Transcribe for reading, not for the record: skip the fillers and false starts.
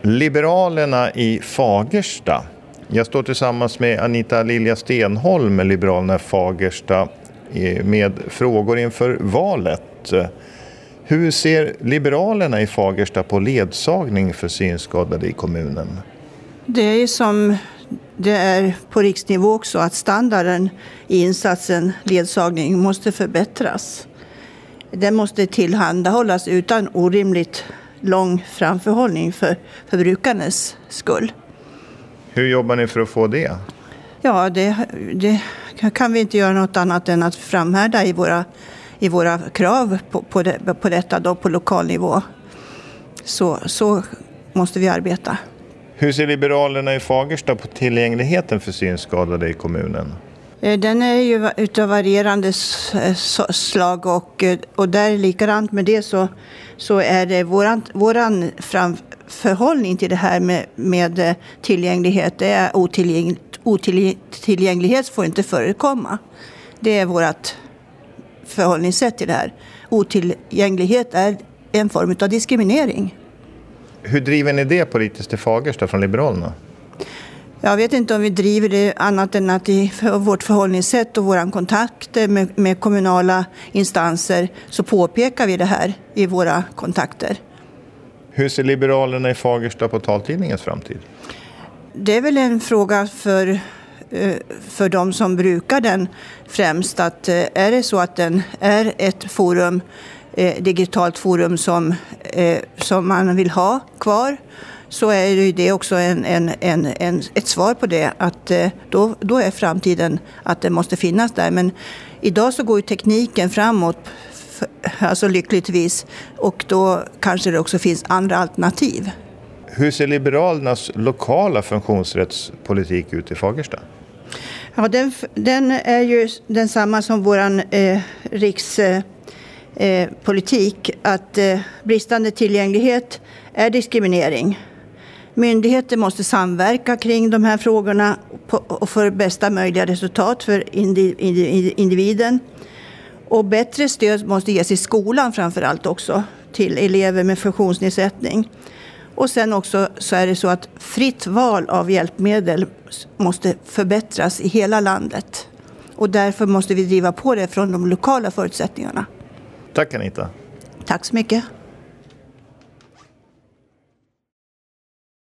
Liberalerna i Fagersta. Jag står tillsammans med Anita Lilja Stenholm med Liberalerna i Fagersta med frågor inför valet. Hur ser Liberalerna i Fagersta på ledsagning för synskadade i kommunen? Det är som det är på riksnivå också, att standarden i insatsen ledsagning måste förbättras. Den måste tillhandahållas utan orimligt lång framförhållning för brukarnas skull. Hur jobbar ni för att få det? Ja, det kan vi inte göra något annat än att framhärda i våra krav på detta då, på lokal nivå. Så måste vi arbeta. Hur ser Liberalerna i Fagersta på tillgängligheten för synskadade i kommunen? Den är ju utav varierande slag och där är likadant med det så är det våran framförhållning till det här med tillgänglighet. Det är otillgänglighet får inte förekomma. Det är vårt förhållningssätt till det här. Otillgänglighet är en form av diskriminering. Hur driver ni det politiskt i Fagersta från Liberalerna? Jag vet inte om vi driver det annat än att i vårt förhållningssätt och våra kontakter med kommunala instanser så påpekar vi det här i våra kontakter. Hur ser Liberalerna i Fagersta på taltidningens framtid? Det är väl en fråga för de som brukar den främst, att är det så att den är ett forum, digitalt forum som man vill ha kvar, så är det också ett svar på det, att då är framtiden att det måste finnas där. Men idag så går ju tekniken framåt, alltså lyckligtvis, och då kanske det också finns andra alternativ. Hur ser Liberalernas lokala funktionsrättspolitik ut i Fagersta? Ja, den är ju densamma som våran rikspolitik, att bristande tillgänglighet är diskriminering. Myndigheter måste samverka kring de här frågorna och för bästa möjliga resultat för individen. Och bättre stöd måste ges i skolan framförallt också till elever med funktionsnedsättning. Och sen också så är det så att fritt val av hjälpmedel måste förbättras i hela landet. Och därför måste vi driva på det från de lokala förutsättningarna. Tack Anita. Tack så mycket.